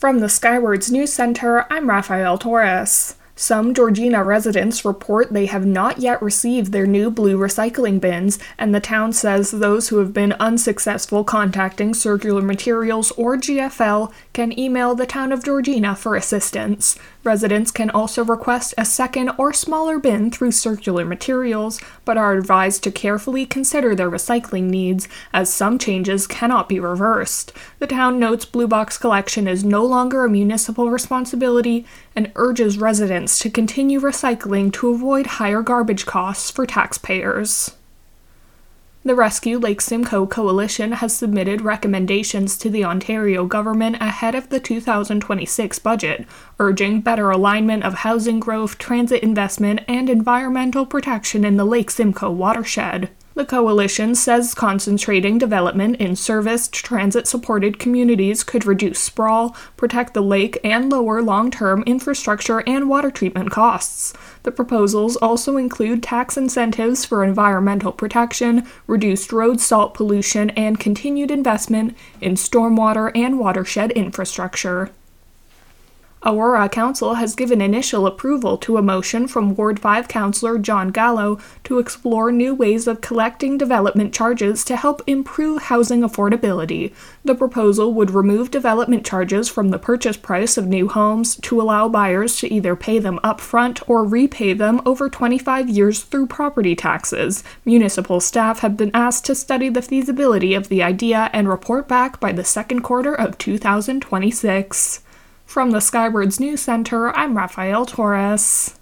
From the Skywards News Center, I'm Rafael Torres. Some Georgina residents report they have not yet received their new blue recycling bins, and the town says those who have been unsuccessful contacting Circular Materials or GFL can email the town of Georgina for assistance. Residents can also request a second or smaller bin through Circular Materials, but are advised to carefully consider their recycling needs, as some changes cannot be reversed. The town notes Blue Box collection is no longer a municipal responsibility and urges residents to continue recycling to avoid higher garbage costs for taxpayers. The Rescue Lake Simcoe Coalition has submitted recommendations to the Ontario government ahead of the 2026 budget, urging better alignment of housing growth, transit investment, and environmental protection in the Lake Simcoe watershed. The coalition says concentrating development in serviced, transit-supported communities could reduce sprawl, protect the lake, and lower long-term infrastructure and water treatment costs. The proposals also include tax incentives for environmental protection, reduced road salt pollution, and continued investment in stormwater and watershed infrastructure. Aurora Council has given initial approval to a motion from Ward 5 Councillor John Gallo to explore new ways of collecting development charges to help improve housing affordability. The proposal would remove development charges from the purchase price of new homes to allow buyers to either pay them upfront or repay them over 25 years through property taxes. Municipal staff have been asked to study the feasibility of the idea and report back by the second quarter of 2026. From the Skywards News Center, I'm Rafael Torres.